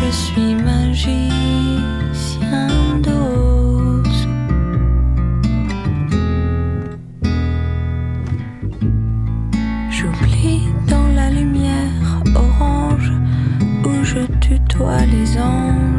je suis magicien d'os. J'oublie dans la lumière orange où je tutoie les anges.